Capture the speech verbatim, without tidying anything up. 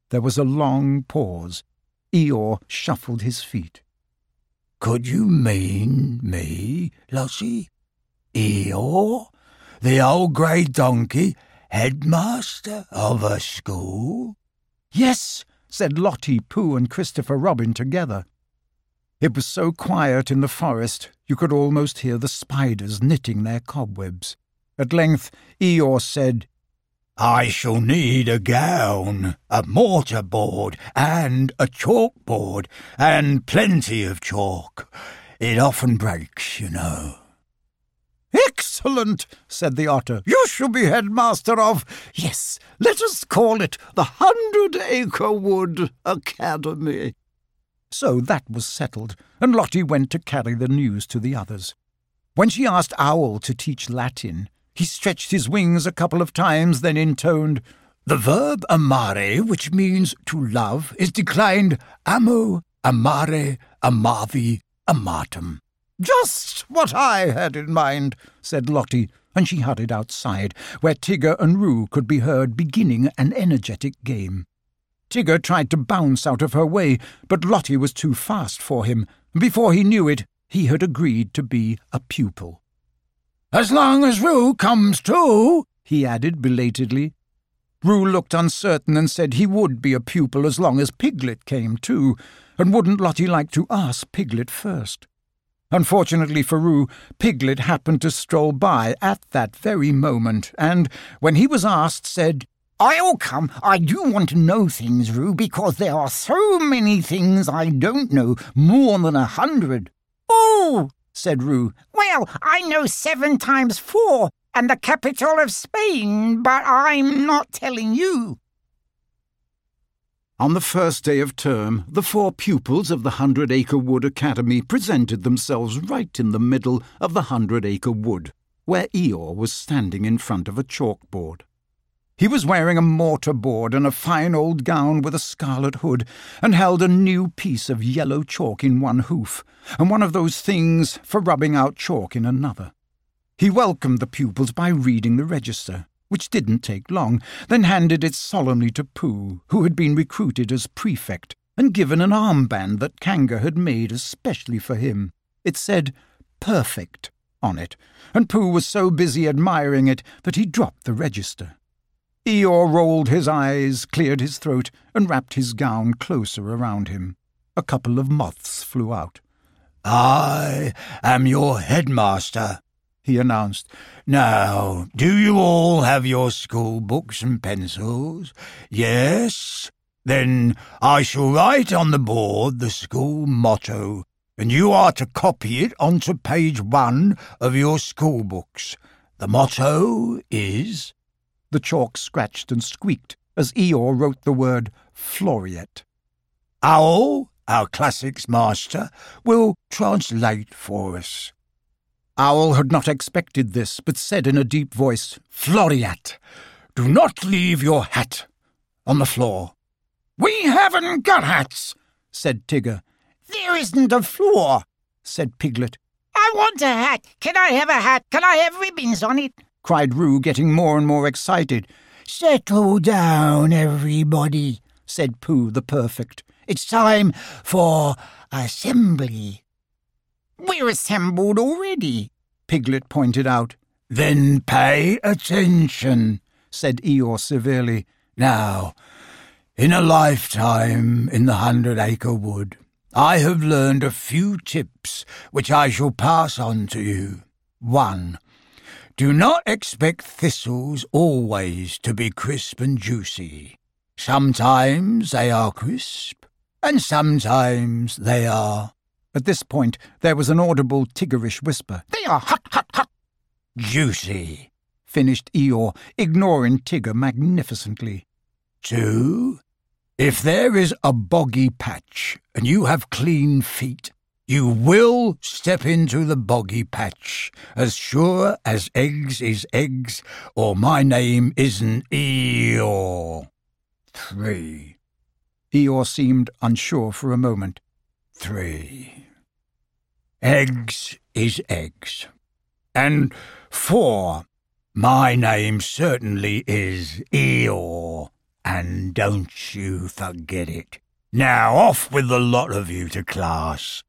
There was a long pause. Eeyore shuffled his feet. "Could you mean me, Lottie? Eeyore, the old grey donkey, headmaster of a school?" "Yes," said Lottie, Pooh and Christopher Robin together. It was so quiet in the forest you could almost hear the spiders knitting their cobwebs. At length Eeyore said, "I shall need a gown, a mortar board, and a chalkboard, and plenty of chalk. It often breaks, you know." "Excellent," said the Otter. "You shall be headmaster of, yes, let us call it the Hundred Acre Wood Academy." So that was settled, and Lottie went to carry the news to the others. When she asked Owl to teach Latin, he stretched his wings a couple of times, then intoned, "The verb amare, which means to love, is declined amo, amare, amavi, amatum." "Just what I had in mind," said Lottie, and she hurried outside, where Tigger and Roo could be heard beginning an energetic game. Tigger tried to bounce out of her way, but Lottie was too fast for him. Before he knew it, he had agreed to be a pupil. "As long as Roo comes too," he added belatedly. Roo looked uncertain and said he would be a pupil as long as Piglet came too, and wouldn't Lottie like to ask Piglet first? Unfortunately for Roo, Piglet happened to stroll by at that very moment, and, when he was asked, said, "I'll come. I do want to know things, Roo, because there are so many things I don't know, more than a hundred." "Oh," said Roo. "Well, I know seven times four, and the capital of Spain, but I'm not telling you." On the first day of term, the four pupils of the Hundred Acre Wood Academy presented themselves right in the middle of the Hundred Acre Wood, where Eeyore was standing in front of a chalkboard. He was wearing a mortar board and a fine old gown with a scarlet hood, and held a new piece of yellow chalk in one hoof, and one of those things for rubbing out chalk in another. He welcomed the pupils by reading the register, which didn't take long, then handed it solemnly to Pooh, who had been recruited as prefect, and given an armband that Kanga had made especially for him. It said "Perfect" on it, and Pooh was so busy admiring it that he dropped the register. Eeyore rolled his eyes, cleared his throat, and wrapped his gown closer around him. A couple of moths flew out. "I am your headmaster," he announced. "Now, do you all have your school books and pencils? Yes? Then I shall write on the board the school motto, and you are to copy it onto page one of your school books. The motto is..." The chalk scratched and squeaked as Eeyore wrote the word Floriette. "Owl, our classics master, will translate for us." Owl had not expected this, but said in a deep voice, "Floriette, do not leave your hat on the floor." "We haven't got hats," said Tigger. "There isn't a floor," said Piglet. "I want a hat. Can I have a hat? Can I have ribbons on it?" cried Roo, getting more and more excited. "Settle down, everybody," said Pooh the Perfect. "It's time for assembly." "We're assembled already," Piglet pointed out. "Then pay attention," said Eeyore severely. "Now, in a lifetime in the Hundred Acre Wood, I have learned a few tips which I shall pass on to you. One, do not expect thistles always to be crisp and juicy. Sometimes they are crisp, and sometimes they are..." At this point there was an audible Tiggerish whisper. "They are hot, hot, hot." "Juicy," finished Eeyore, ignoring Tigger magnificently. Two, if there is a boggy patch and you have clean feet, you will step into the boggy patch, as sure as eggs is eggs, or my name isn't Eeyore. Three. Eeyore seemed unsure for a moment. Three. Eggs is eggs. And four. My name certainly is Eeyore, and don't you forget it. Now off with the lot of you to class.